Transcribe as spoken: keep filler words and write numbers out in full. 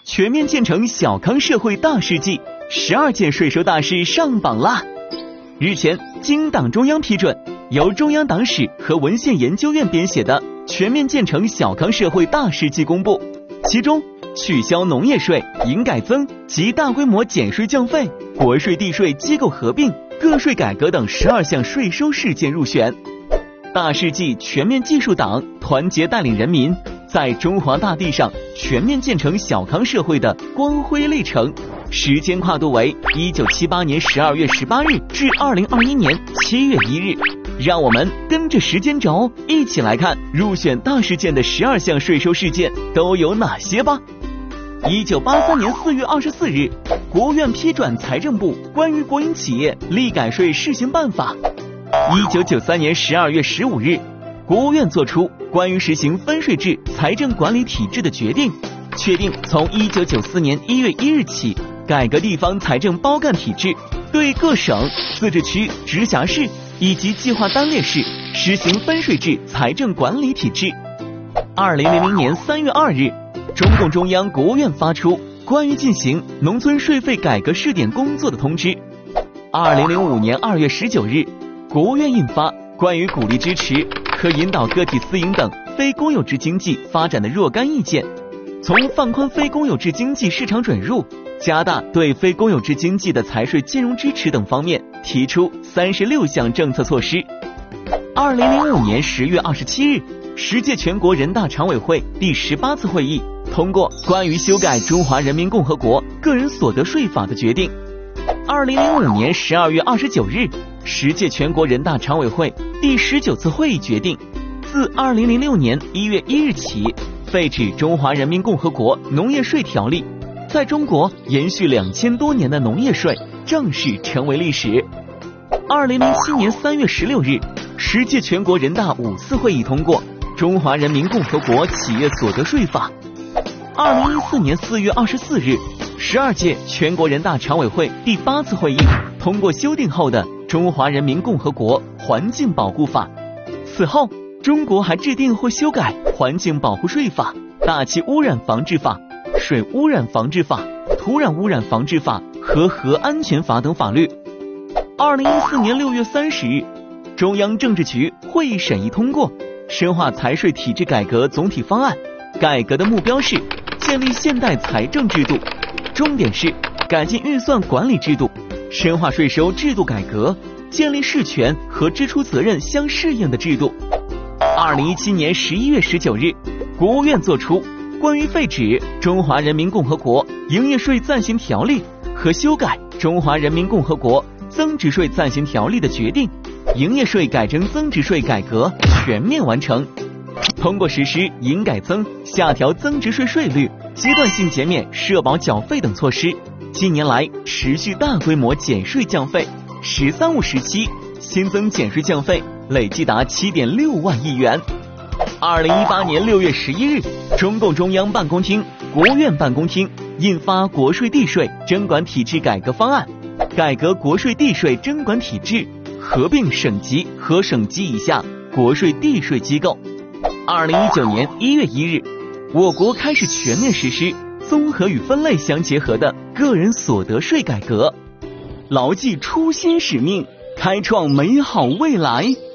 全面建成小康社会大事记，十二件税收大事上榜啦！日前，经党中央批准，由中央党史和文献研究院编写的《全面建成小康社会大事记》公布，其中取消农业税、营改增及大规模减税降费、国税地税机构合并、个税改革等十二项税收事件入选。大事记全面技术党团结带领人民，在中华大地上全面建成小康社会的光辉历程，时间跨度为一九七八年十二月十八日至二零二一年七月一日。让我们跟着时间轴一起来看入选大事件的十二项税收事件都有哪些吧。一九八三年四月二十四日，国务院批转财政部关于国营企业利改税试行办法。一九九三年十二月十五日，国务院作出关于实行分税制财政管理体制的决定，确定从一九九四年一月一日起，改革地方财政包干体制，对各省、自治区、直辖市以及计划单列市实行分税制财政管理体制。二零零零年三月二日，中共中央、国务院发出关于进行农村税费改革试点工作的通知。二零零五年二月十九日，国务院印发关于鼓励支持和引导个体私营等非公有制经济发展的若干意见，从放宽非公有制经济市场准入，加大对非公有制经济的财税金融支持等方面提出三十六项政策措施。二零零五年十月二十七日，十届全国人大常委会第十八次会议通过关于修改《中华人民共和国个人所得税法》的决定。二零零五年十二月二十九日，十届全国人大常委会第十九次会议决定，自二零零六年一月一日起，废止《中华人民共和国农业税条例》，在中国延续两千多年的农业税正式成为历史。二零零七年三月十六日，十届全国人大五次会议通过《中华人民共和国企业所得税法》。二零一四年四月二十四日，十二届全国人大常委会第八次会议通过修订后的《中华人民共和国环境保护法》。此后，中国还制定或修改《环境保护税法》、《大气污染防治法》、《水污染防治法》、《土壤污染防治法》和《核安全法》等法律。二零一四年六月三十日，中央政治局会议审议通过《深化财税体制改革总体方案》，改革的目标是建立现代财政制度，重点是改进预算管理制度，深化税收制度改革，建立事权和支出责任相适应的制度。二零一七年十一月十九日，国务院作出关于废止《中华人民共和国营业税暂行条例》和修改《中华人民共和国增值税暂行条例》的决定，营业税改征增值税改革全面完成，通过实施营改增、下调增值税税率、阶段性减免社保缴费等措施，近年来持续大规模减税降费，十三五时期新增减税降费累计达 七点六万亿元。二零一八年六月十一日，中共中央办公厅、国务院办公厅印发《国税地税征管体制改革方案》，改革国税地税征管体制，合并省级和省级以下国税地税机构。二零一九年一月一日，我国开始全面实施综合与分类相结合的个人所得税改革，牢记初心使命，开创美好未来。